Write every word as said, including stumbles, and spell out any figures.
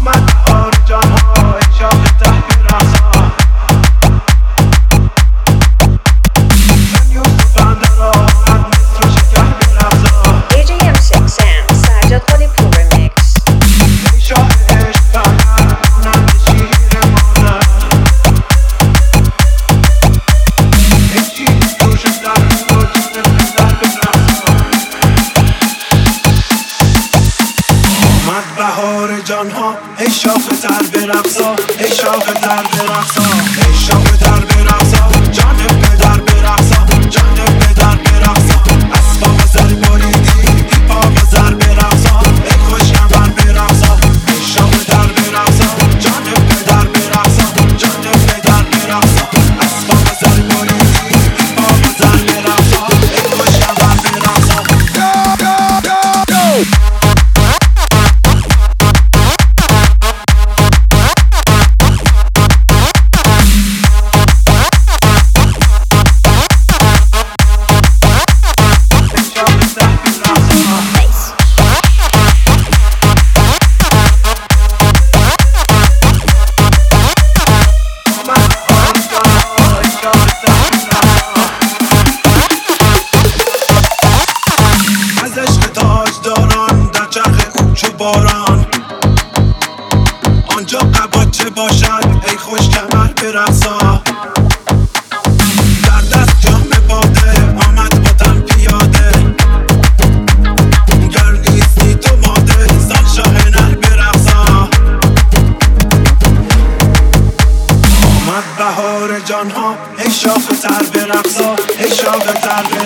آمد بهار جانها ای شاخ ته رقصا من یوسف اندر آمد مصر و شکر برقصا دی جی ام six Sam سجاد قلی پور remix ای شاه عشق پرور مانند شیر مادر ای چیز جوش در رو جون پدر برقصا آمد بهار جانها ای شاخ تر برقصا ای شاخ تر برقصا ای شاخ تر برقصا جان پدر برقصا جان پدر برقصا اسباب زر بریدی پا و زر برقصا ای خوش کمر برقصا ای شاخ تر برقصا جان پدر برقصا جان پدر برقصا اسباب زر بریدی پا و زر برقصا ای خوش کمر برقصا باران آنجا قباچه باشد ای خوش کمر برقصا در دست جام باده آمد با تن پیاده گر نیستی تو ماده سال شاه نر برقصا آمد بهار جانها ای شاخ تر برقصا ای شاخ تر برقصا